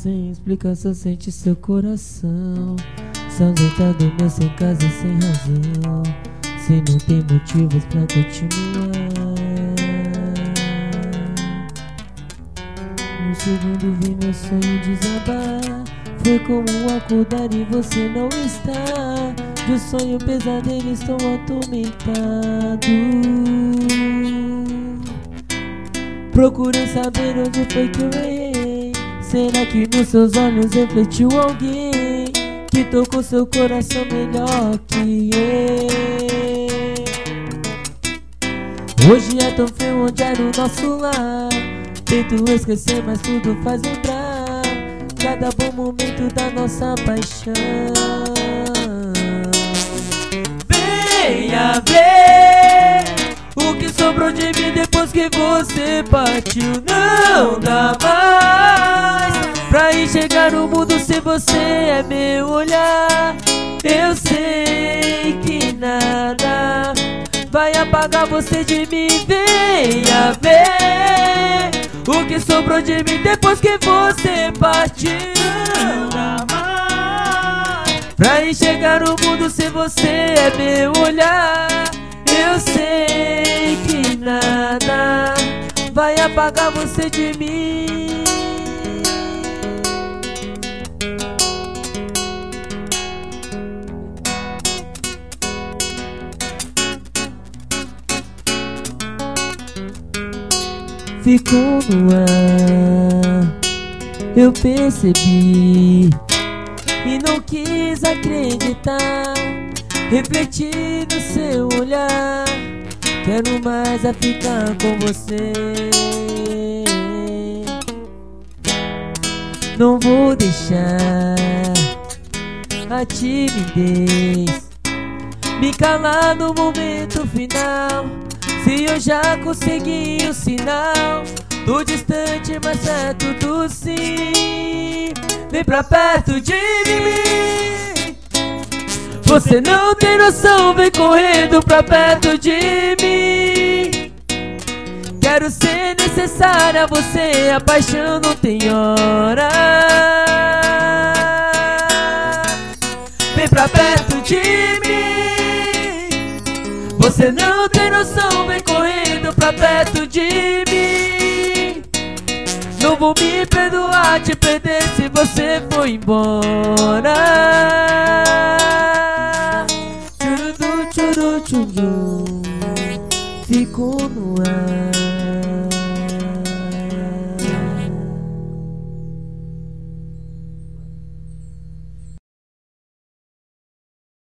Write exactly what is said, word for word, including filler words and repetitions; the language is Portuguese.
sem explicação, sente seu coração. Saudade do meu sem casa, sem razão. Se não tem motivos pra continuar. Um segundo vi meu sonho desabar. Foi como acordar e você não está. De um sonho pesadelo estou atormentado. Procurei saber onde foi que eu errei. Será que nos seus olhos refletiu alguém que tocou seu coração melhor que eu? Hoje é tão feio onde era o nosso lar. Tento esquecer, mas tudo faz lembrar cada bom momento da nossa paixão. Venha ver o que sobrou de mim depois que você partiu. Não dá mais pra enxergar o mundo se você é meu olhar. Eu sei que nada vai apagar você de mim. Venha ver o que sobrou de mim depois que você partiu. Não dá mais pra enxergar o mundo se você é meu olhar. Eu sei que nada vai apagar você de mim. Ficou no ar, eu percebi e não quis acreditar. Refleti no seu olhar, quero mais a ficar com você. Não vou deixar a timidez me calar no momento final. Se eu já consegui o sinal do distante, mais perto do sim. Vem pra perto de mim. Você não tem noção, vem correndo pra perto de mim. Quero ser necessária a você, a paixão não tem hora. Vem pra perto de mim. Você não tem noção, vem correndo pra perto de mim. Não vou me perdoar, te perder se você for embora. Tchurudu, tchuru, tchuru, ficou no ar.